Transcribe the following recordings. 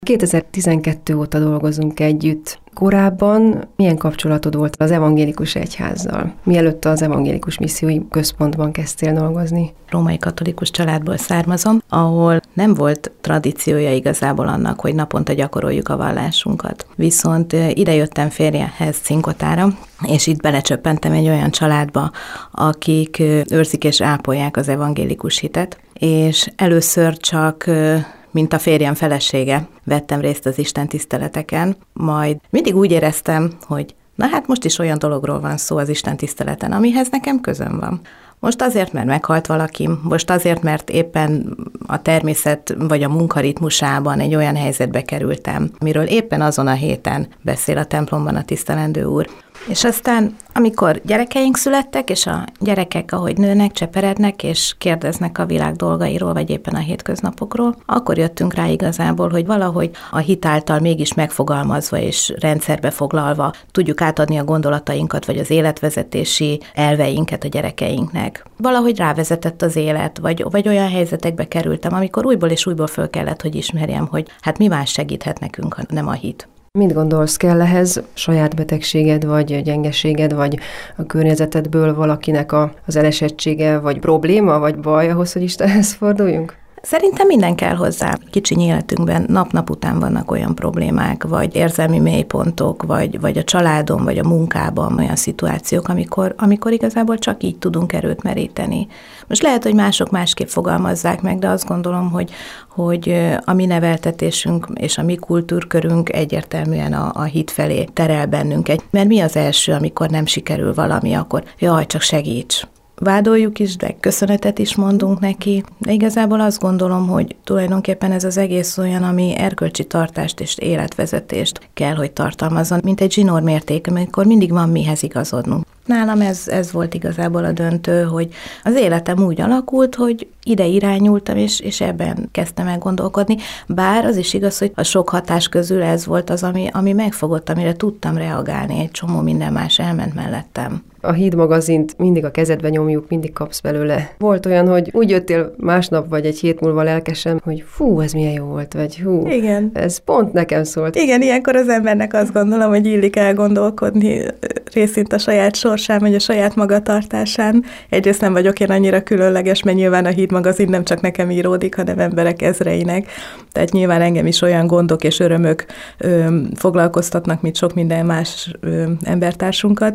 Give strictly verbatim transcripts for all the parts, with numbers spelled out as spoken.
kétezer-tizenkettő óta dolgozunk együtt. Korábban milyen kapcsolatod volt az evangélikus egyházzal? Mielőtt az evangélikus missziói központban kezdtél dolgozni? Római katolikus családból származom, ahol nem volt tradíciója igazából annak, hogy naponta gyakoroljuk a vallásunkat. Viszont idejöttem férjemhez Cinkotára, és itt belecsöppentem egy olyan családba, akik őrzik és ápolják az evangélikus hitet, és először csak mint a férjem felesége, vettem részt az Isten tiszteleteken, majd mindig úgy éreztem, hogy na hát most is olyan dologról van szó az Isten tiszteleten, amihez nekem közöm van. Most azért, mert meghalt valaki, most azért, mert éppen a természet vagy a munkaritmusában egy olyan helyzetbe kerültem, amiről éppen azon a héten beszél a templomban a tisztelendő úr. És aztán, amikor gyerekeink születtek, és a gyerekek, ahogy nőnek, cseperednek, és kérdeznek a világ dolgairól, vagy éppen a hétköznapokról, akkor jöttünk rá igazából, hogy valahogy a hit által mégis megfogalmazva és rendszerbe foglalva tudjuk átadni a gondolatainkat, vagy az életvezetési elveinket a gyerekeinknek. Valahogy rávezetett az élet, vagy, vagy olyan helyzetekbe kerültem, amikor újból és újból föl kellett, hogy ismerjem, hogy hát mi más segíthet nekünk, ha nem a hit. Mit gondolsz, kell ehhez saját betegséged, vagy gyengeséged, vagy a környezetedből valakinek a, az elesettsége, vagy probléma, vagy baj ahhoz, hogy Istenhez forduljunk? Szerintem minden kell hozzá. Kicsiny életünkben nap-nap után vannak olyan problémák, vagy érzelmi mélypontok, vagy, vagy a családon, vagy a munkában olyan szituációk, amikor, amikor igazából csak így tudunk erőt meríteni. Most lehet, hogy mások másképp fogalmazzák meg, de azt gondolom, hogy, hogy a mi neveltetésünk és a mi kultúrkörünk egyértelműen a, a hit felé terel bennünket. Mert mi az első, amikor nem sikerül valami, akkor jaj, csak segíts. Vádoljuk is, de köszönetet is mondunk neki, de igazából azt gondolom, hogy tulajdonképpen ez az egész olyan, ami erkölcsi tartást és életvezetést kell, hogy tartalmazzon, mint egy zsinórmérték, amikor mindig van mihez igazodnunk. Nálam ez, ez volt igazából a döntő, hogy az életem úgy alakult, hogy ide irányultam, és, és ebben kezdtem el gondolkodni, bár az is igaz, hogy a sok hatás közül ez volt az, ami, ami megfogott, amire tudtam reagálni, egy csomó minden más elment mellettem. A Híd magazint mindig a kezedbe nyomjuk, mindig kapsz belőle. Volt olyan, hogy úgy jöttél másnap, vagy egy hét múlva lelkesen, hogy fú, ez milyen jó volt, vagy hú, igen. Ez pont nekem szólt. Igen, ilyenkor az embernek azt gondolom, hogy illik elgondolkodni részint a saját sorsán, vagy a saját magatartásán. Egyrészt nem vagyok én annyira különleges, mert nyilván a Híd magazin nem csak nekem íródik, hanem emberek ezreinek. Tehát nyilván engem is olyan gondok és örömök ö, foglalkoztatnak, mint sok minden más ö, embertársunkat.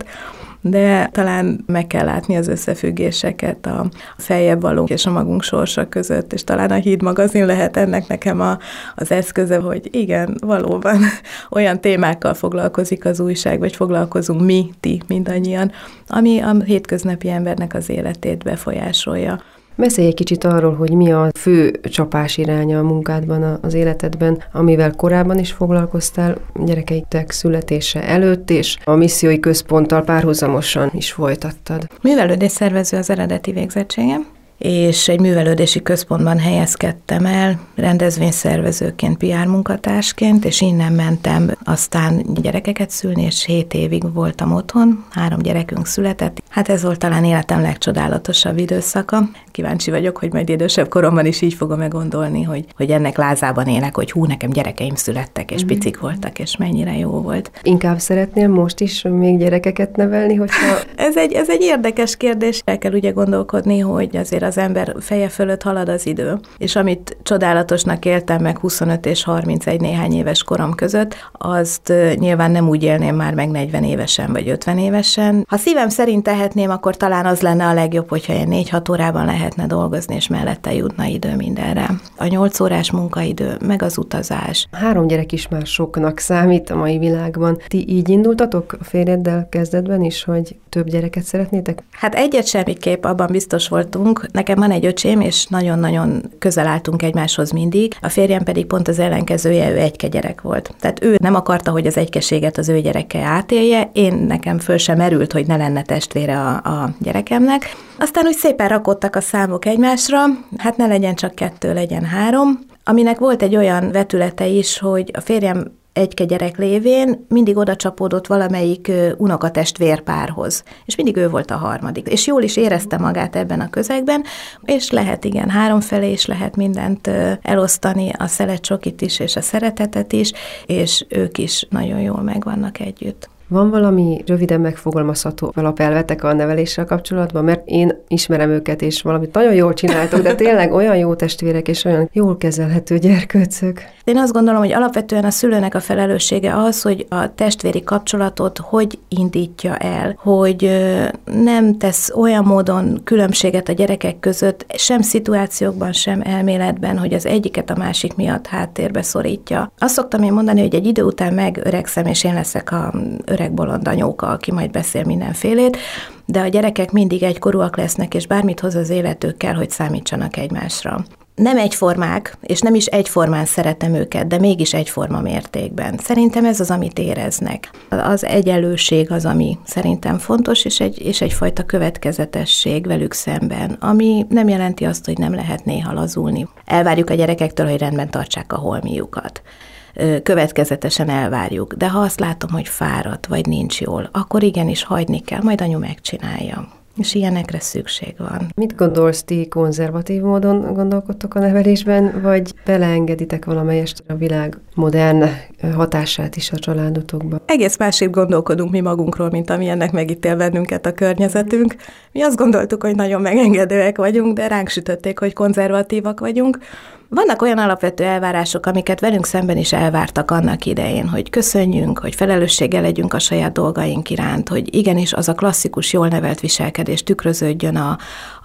De talán meg kell látni az összefüggéseket a feljebb valónk és a magunk sorsa között, és talán a Híd magazin lehet ennek nekem a, az eszköze, hogy igen, valóban olyan témákkal foglalkozik az újság, vagy foglalkozunk mi, ti, mindannyian, ami a hétköznapi embernek az életét befolyásolja. Beszélj egy kicsit arról, hogy mi a fő csapás iránya a munkádban, az életedben, amivel korábban is foglalkoztál gyerekeitek születése előtt, és a missziói központtal párhuzamosan is folytattad. Művelődés szervező az eredeti végzettségem, és egy művelődési központban helyezkedtem el, rendezvényszervezőként, pé er munkatársként, és innen mentem aztán gyerekeket szülni, és hét évig voltam otthon, három gyerekünk született. Hát ez volt talán életem legcsodálatosabb időszaka. Kíváncsi vagyok, hogy majd idősebb koromban is így fogom meggondolni, hogy, hogy ennek lázában élek, hogy hú, nekem gyerekeim születtek, és picik voltak, és mennyire jó volt. Inkább szeretnél most is még gyerekeket nevelni, hogyha... ez, egy, ez egy érdekes kérdés. El kell ugye gondolkodni, hogy azért az ember feje fölött halad az idő. És amit csodálatosnak éltem meg huszonöt és harmincegy néhány éves korom között, azt nyilván nem úgy élném már meg negyven évesen vagy ötven évesen. Ha szívem szerint tehetném, akkor talán az lenne a legjobb, hogyha ilyen négy-hat órában lehetne dolgozni, és mellette jutna idő mindenre. A nyolc órás munkaidő, meg az utazás. Három gyerek is már soknak számít a mai világban. Ti így indultatok a férjeddel kezdetben is, hogy több gyereket szeretnétek? Hát egyet semmiképp, abban biztos voltunk. Nekem van egy öcsém, és nagyon-nagyon közel álltunk egymáshoz mindig. A férjem pedig pont az ellenkezője, ő egyke gyerek volt. Tehát ő nem akarta, hogy az egykeséget az ő gyereke átélje. Én nekem föl sem merült, hogy ne lenne testvére a, a gyerekemnek. Aztán úgy szépen rakottak a számok egymásra, hát ne legyen csak kettő, legyen három, aminek volt egy olyan vetülete is, hogy a férjem egyke gyerek lévén mindig oda csapódott valamelyik unokatestvérpárhoz, és mindig ő volt a harmadik. És jól is érezte magát ebben a közegben, és lehet igen, háromfelé is lehet mindent elosztani, a szeletcsokit is, és a szeretetet is, és ők is nagyon jól megvannak együtt. Van valami röviden megfogalmazható alapelvetek a neveléssel kapcsolatban? Mert én ismerem őket, és valamit nagyon jól csináltok, de tényleg olyan jó testvérek, és olyan jól kezelhető gyerkőcök. Én azt gondolom, hogy alapvetően a szülőnek a felelőssége az, hogy a testvéri kapcsolatot hogy indítja el, hogy nem tesz olyan módon különbséget a gyerekek között, sem szituációkban, sem elméletben, hogy az egyiket a másik miatt háttérbe szorítja. Azt szoktam én mondani, hogy egy idő után megöregszem, és én leszek a öreg bolond anyóka, aki majd beszél mindenfélét, de a gyerekek mindig egykorúak lesznek, és bármit hoz az életük kell, hogy számítsanak egymásra. Nem egyformák, és nem is egyformán szeretem őket, de mégis egyforma mértékben. Szerintem ez az, amit éreznek. Az egyenlőség az, ami szerintem fontos, és, egy, és egyfajta következetesség velük szemben, ami nem jelenti azt, hogy nem lehet néha lazulni. Elvárjuk a gyerekektől, hogy rendben tartsák a holmiukat. Következetesen elvárjuk, de ha azt látom, hogy fáradt, vagy nincs jól, akkor igenis hagyni kell, majd anyu megcsinálja. És ilyenekre szükség van. Mit gondolsz, ti konzervatív módon gondolkodtok a nevelésben, vagy beleengeditek valamelyest a világ modern hatását is a családotokba? Egész másképp gondolkodunk mi magunkról, mint amilyennek megítél bennünket a környezetünk. Mi azt gondoltuk, hogy nagyon megengedőek vagyunk, de ránk sütötték, hogy konzervatívak vagyunk. Vannak olyan alapvető elvárások, amiket velünk szemben is elvártak annak idején, hogy köszönjünk, hogy felelősséggel legyünk a saját dolgaink iránt, hogy igenis az a klasszikus, jól nevelt viselkedés tükröződjön a,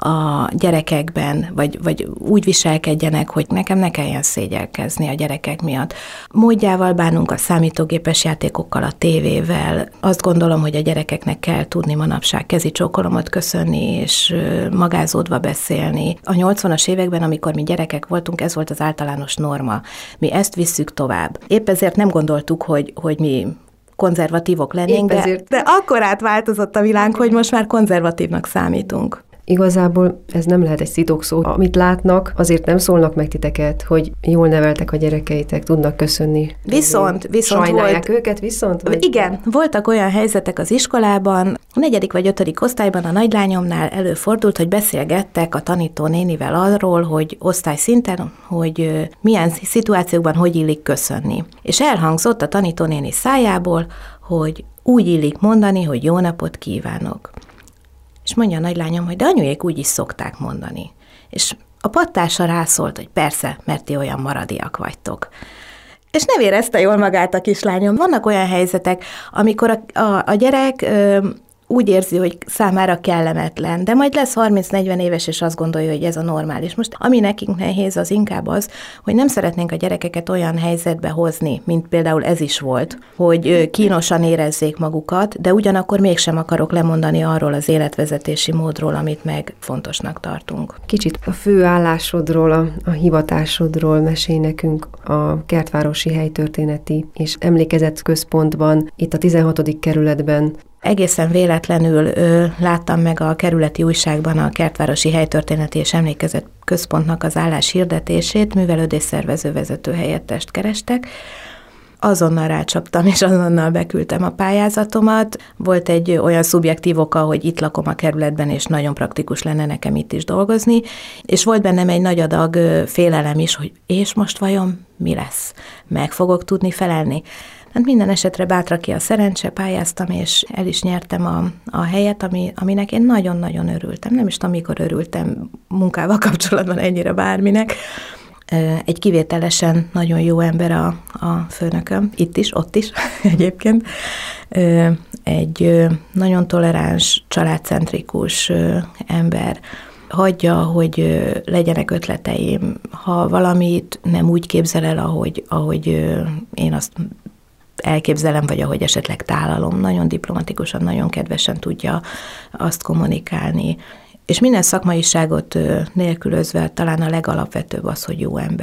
a gyerekekben, vagy, vagy úgy viselkedjenek, hogy nekem ne kelljen szégyelkezni a gyerekek miatt. Módjával bánunk a számítógépes játékokkal, a tévével. Azt gondolom, hogy a gyerekeknek kell tudni manapság kezi csókolomot köszönni, és magázódva beszélni. A nyolcvanas években, amikor mi gyerekek voltunk, ez volt az általános norma. Mi ezt visszük tovább. Épp ezért nem gondoltuk, hogy, hogy mi konzervatívok lennénk, de, de akkor átváltozott a világ, hogy most már konzervatívnak számítunk. Igazából ez nem lehet egy szitokszó. Amit látnak, azért nem szólnak meg titeket, hogy jól neveltek a gyerekeitek, tudnak köszönni. Viszont, viszont sajnálják volt, őket, viszont? Vagy? Igen, voltak olyan helyzetek az iskolában, a negyedik vagy ötödik osztályban a nagylányomnál előfordult, hogy beszélgettek a tanítónénivel arról, hogy osztályszinten, hogy milyen szituációkban hogy illik köszönni. És elhangzott a tanítónéni szájából, hogy úgy illik mondani, hogy jó napot kívánok. És mondja a nagylányom, hogy de anyujék úgy is szokták mondani. És a pattársa rászólt, hogy persze, mert ti olyan maradiak vagytok. És nem érezte jól magát a kislányom. Vannak olyan helyzetek, amikor a, a, a gyerek ö, úgy érzi, hogy számára kellemetlen, de majd lesz harminc-negyven éves, és azt gondolja, hogy ez a normális. Most ami nekünk nehéz, az inkább az, hogy nem szeretnénk a gyerekeket olyan helyzetbe hozni, mint például ez is volt, hogy kínosan érezzék magukat, de ugyanakkor mégsem akarok lemondani arról az életvezetési módról, amit meg fontosnak tartunk. Kicsit a fő állásodról, a, a hivatásodról mesélj nekünk a Kertvárosi Helytörténeti és Emlékezet Központban, itt a tizenhatodik kerületben. Egészen véletlenül ö, láttam meg a kerületi újságban a Kertvárosi Helytörténeti és Emlékezet Központnak az állás hirdetését, művelődésszervező vezető helyettest kerestek. Azonnal rácsaptam, és azonnal beküldtem a pályázatomat. Volt egy olyan szubjektív oka, hogy itt lakom a kerületben, és nagyon praktikus lenne nekem itt is dolgozni, és volt bennem egy nagy adag félelem is, hogy és most vajon mi lesz? Meg fogok tudni felelni? Hát minden esetre bátra ki a szerencse, pályáztam, és el is nyertem a, a helyet, ami, aminek én nagyon-nagyon örültem. Nem is tudom, mikor örültem munkával kapcsolatban ennyire bárminek. Egy kivételesen nagyon jó ember a, a főnököm, itt is, ott is egyébként. Egy nagyon toleráns, családcentrikus ember. Hagyja, hogy legyenek ötleteim. Ha valamit nem úgy képzel el, ahogy, ahogy én azt elképzelem, vagy ahogy esetleg tálalom, nagyon diplomatikusan, nagyon kedvesen tudja azt kommunikálni. És minden szakmaiságot nélkülözve talán a legalapvetőbb az, hogy jó ember.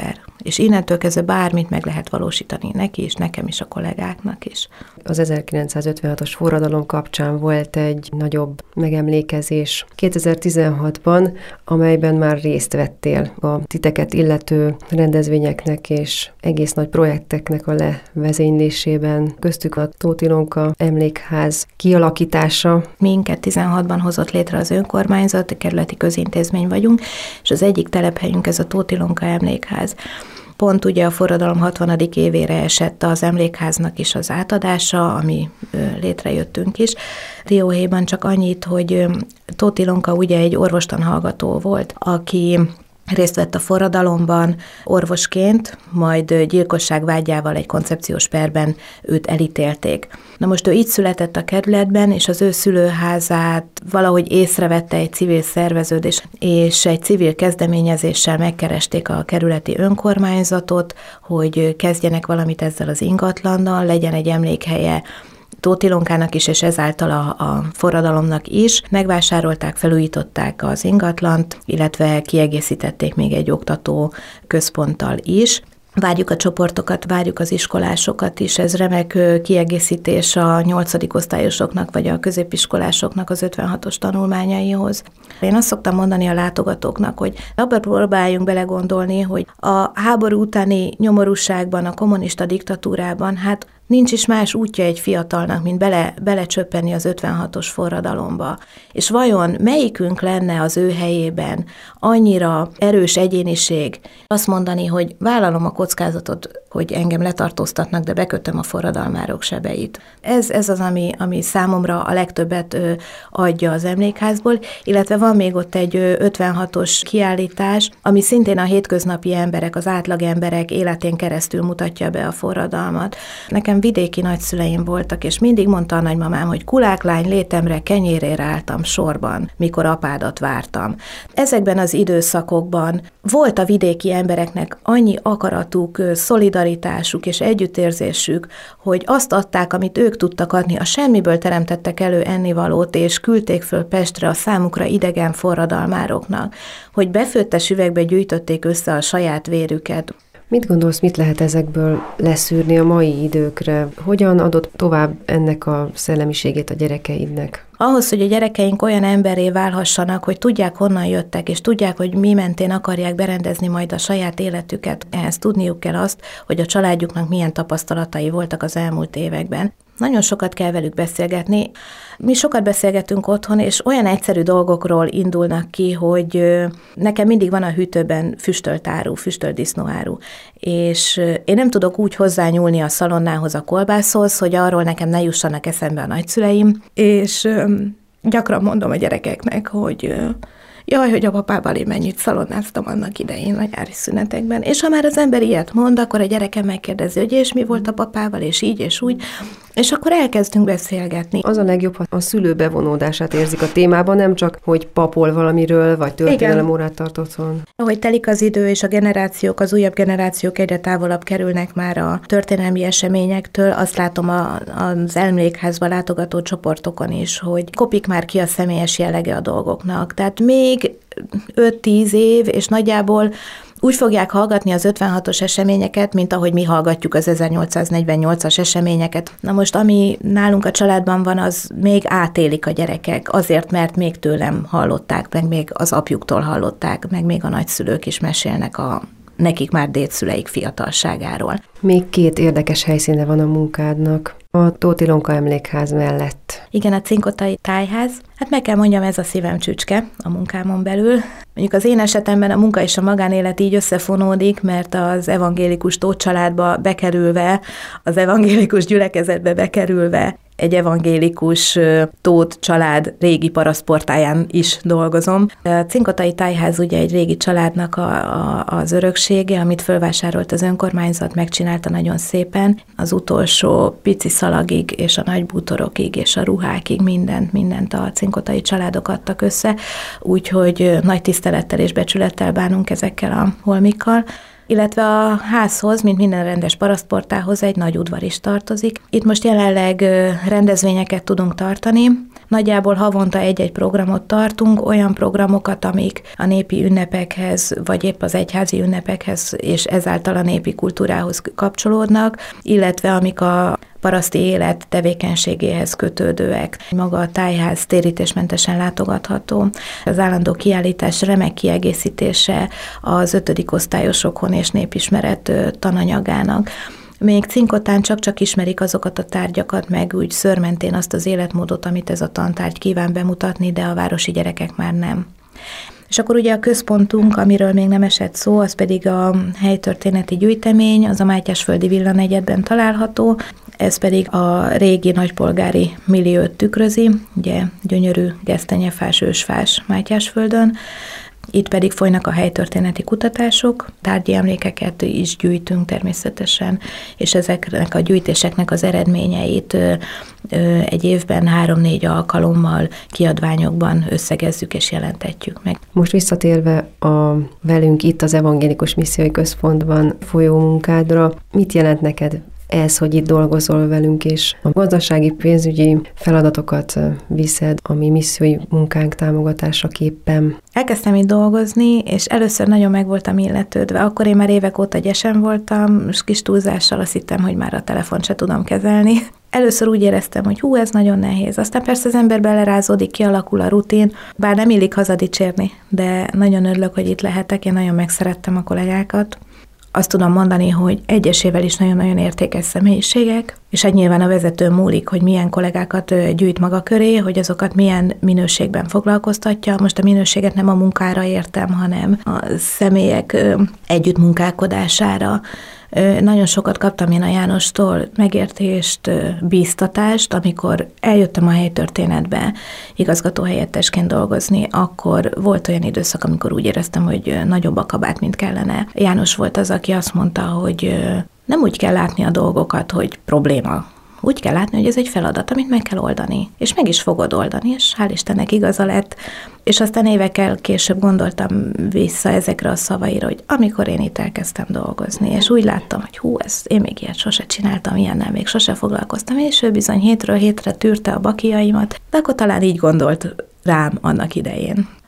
és innentől kezdve bármit meg lehet valósítani neki is, nekem is, a kollégáknak is. Az ezerkilencszázötvenhatos forradalom kapcsán volt egy nagyobb megemlékezés kétezer-tizenhatban, amelyben már részt vettél a titeket illető rendezvényeknek és egész nagy projekteknek a levezénylésében, köztük a Tóth Ilonka Emlékház kialakítása. Minket tizenhatban hozott létre az önkormányzat, kerületi közintézmény vagyunk, és az egyik telephelyünk ez a Tóth Ilonka Emlékház. Pont ugye a forradalom hatvanadik évére esett az emlékháznak is az átadása, ami létrejöttünk is. Dióhéjban csak annyit, hogy Tóth Ilonka ugye egy orvostanhallgató volt, aki részt vett a forradalomban orvosként, majd gyilkosság vágyával egy koncepciós perben őt elítélték. Na most ő így született a kerületben, és az ő szülőházát valahogy észrevette egy civil szerveződés, és egy civil kezdeményezéssel megkeresték a kerületi önkormányzatot, hogy kezdjenek valamit ezzel az ingatlannal, legyen egy emlékhelye Tóth Ilonkának is, és ezáltal a, a forradalomnak is. Megvásárolták, felújították az ingatlant, illetve kiegészítették még egy oktató központtal is. Várjuk a csoportokat, várjuk az iskolásokat is, ez remek kiegészítés a nyolcadik osztályosoknak, vagy a középiskolásoknak az ötvenhatos tanulmányaihoz. Én azt szoktam mondani a látogatóknak, hogy abban próbáljunk belegondolni, hogy a háború utáni nyomorúságban, a kommunista diktatúrában, hát nincs is más útja egy fiatalnak, mint bele, belecsöppenni az ötvenhatos forradalomba. És vajon melyikünk lenne az ő helyében annyira erős egyéniség azt mondani, hogy vállalom a kockázatot, hogy engem letartóztatnak, de bekötöm a forradalmárok sebeit. Ez, ez az, ami, ami számomra a legtöbbet ö, adja az emlékházból, illetve van még ott egy ö, ötvenhatos kiállítás, ami szintén a hétköznapi emberek, az átlag emberek életén keresztül mutatja be a forradalmat. Nekem vidéki nagyszüleim voltak, és mindig mondta a nagymamám, hogy kuláklány létemre kenyérére álltam sorban, mikor apádat vártam. Ezekben az időszakokban volt a vidéki embereknek annyi akaratuk, szolidaritásuk és együttérzésük, hogy azt adták, amit ők tudtak adni, a semmiből teremtettek elő ennivalót, és küldték föl Pestre a számukra idegen forradalmároknak, hogy befőttes üvegbe gyűjtötték össze a saját vérüket. Mit gondolsz, mit lehet ezekből leszűrni a mai időkre? Hogyan adott tovább ennek a szellemiségét a gyerekeidnek? Ahhoz, hogy a gyerekeink olyan emberré válhassanak, hogy tudják, honnan jöttek, és tudják, hogy mi mentén akarják berendezni majd a saját életüket, ehhez tudniuk kell azt, hogy a családjuknak milyen tapasztalatai voltak az elmúlt években. Nagyon sokat kell velük beszélgetni. Mi sokat beszélgetünk otthon, és olyan egyszerű dolgokról indulnak ki, hogy nekem mindig van a hűtőben füstölt áru, füstölt disznóáru, és én nem tudok úgy hozzányúlni a szalonnához, a kolbászhoz, hogy arról nekem ne jussanak eszembe a nagyszüleim, és gyakran mondom a gyerekeknek, hogy jaj, hogy a papával én mennyit szalonnáztam annak idején a nyári szünetekben. És ha már az ember ilyet mond, akkor a gyerekem megkérdezi, hogy és mi volt a papával, és így, és úgy, és akkor elkezdünk beszélgetni. Az a legjobb, ha a szülő bevonódását érzik a témában, nem csak, hogy papol valamiről, vagy történelem órát tart otthon. Ahogy telik az idő, és a generációk, az újabb generációk egyre távolabb kerülnek már a történelmi eseményektől, azt látom a, az emlékházba látogató csoportokon is, hogy kopik már ki a személyes jellege a dolgoknak. Tehát még öt-tíz év, és nagyjából úgy fogják hallgatni az ötvenhatos eseményeket, mint ahogy mi hallgatjuk az ezernyolcszáznegyvennyolcas eseményeket. Na most, ami nálunk a családban van, az még átélik a gyerekek, azért, mert még tőlem hallották, meg még az apjuktól hallották, meg még a nagyszülők is mesélnek a nekik már dédszüleik fiatalságáról. Még két érdekes helyszíne van a munkádnak. A Tóth Ilonka Emlékház mellett. Igen, a Cinkotai Tájház. Hát meg kell mondjam, ez a szívem csücske a munkámon belül. Mondjuk az én esetemben a munka és a magánélet így összefonódik, mert az evangélikus Tóth családba bekerülve, az evangélikus gyülekezetbe bekerülve, egy evangélikus Tóth család régi parasztportáján is dolgozom. A Cinkotai Tájház ugye egy régi családnak a, a, az öröksége, amit fölvásárolt az önkormányzat, megcsinálta nagyon szépen. Az utolsó pici szalagig, és a nagy bútorokig, és a ruhákig mindent, mindent a cinkotai családok adtak össze, úgyhogy nagy tisztelettel és becsülettel bánunk ezekkel a holmikkal. Illetve a házhoz, mint minden rendes parasztportához egy nagy udvar is tartozik. Itt most jelenleg rendezvényeket tudunk tartani. Nagyjából havonta egy-egy programot tartunk, olyan programokat, amik a népi ünnepekhez, vagy épp az egyházi ünnepekhez, és ezáltal a népi kultúrához kapcsolódnak, illetve amik a paraszti élet tevékenységéhez kötődőek. Maga a tájház térítésmentesen látogatható. Az állandó kiállítás remek kiegészítése az ötödik osztályosokon és népismeret tananyagának. Még Cinkotán csak-csak ismerik azokat a tárgyakat, meg úgy szőrmentén azt az életmódot, amit ez a tantárgy kíván bemutatni, de a városi gyerekek már nem. És akkor ugye a központunk, amiről még nem esett szó, az pedig a helytörténeti gyűjtemény, az a Mátyásföldi villanegyedben található, ez pedig a régi nagypolgári milliót tükrözi, ugye gyönyörű gesztenyefás, ősfás Mátyásföldön. Itt pedig folynak a helytörténeti kutatások, tárgyi emlékeket is gyűjtünk természetesen, és ezeknek a gyűjtéseknek az eredményeit egy évben három-négy alkalommal kiadványokban összegezzük és jelentetjük meg. Most visszatérve a velünk itt az Evangélikus Missziói Központban folyó munkádra, mit jelent neked ez, hogy itt dolgozol velünk, és a gazdasági, pénzügyi feladatokat viszed a mi missziói munkánk támogatásaképpen? Elkezdtem itt dolgozni, és először nagyon meg voltam illetődve. Akkor én már évek óta gyesen voltam, és kis túlzással azt hittem, hogy már a telefont se tudom kezelni. Először úgy éreztem, hogy hú, ez nagyon nehéz. Aztán persze az ember belerázódik, kialakul a rutin, bár nem illik hazadicsérni, de nagyon örülök, hogy itt lehetek, én nagyon megszerettem a kollégákat. Azt tudom mondani, hogy egyesével is nagyon-nagyon értékes személyiségek, és hát nyilván a vezető múlik, hogy milyen kollégákat gyűjt maga köré, hogy azokat milyen minőségben foglalkoztatja. Most a minőséget nem a munkára értem, hanem a személyek együttmunkálkodására. Nagyon sokat kaptam én a Jánostól megértést, bíztatást, amikor eljöttem a helytörténetbe igazgatóhelyettesként dolgozni, akkor volt olyan időszak, amikor úgy éreztem, hogy nagyobb a kabát, mint kellene. János volt az, aki azt mondta, hogy nem úgy kell látni a dolgokat, hogy probléma. Úgy kell látni, hogy ez egy feladat, amit meg kell oldani. És meg is fogod oldani, és hál' Istennek igaza lett. És aztán évekkel később gondoltam vissza ezekre a szavaira, hogy amikor én itt elkezdtem dolgozni, és úgy láttam, hogy hú, ez, én még ilyet sose csináltam, ilyennel még sose foglalkoztam, és ő bizony hétről hétre tűrte a bakiaimat, de akkor talán így gondolt rám annak idején.